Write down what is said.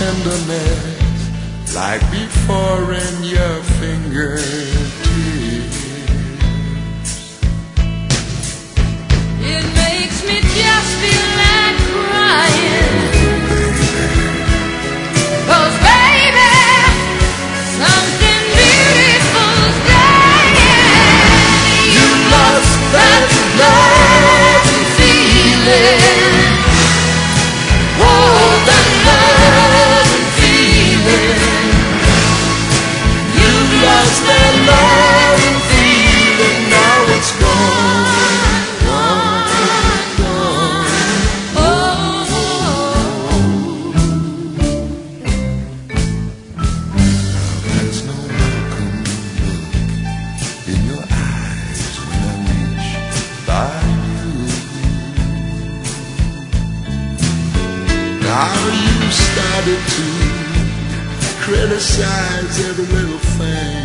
tenderness like before in your fingertips. It makes me just feel like crying. 'Cause baby, something beautiful's dying. You lost that love and feeling. Oh, that love and feeling. You lost that love and feeling. Now it's gone. Now you started to criticize every little thing.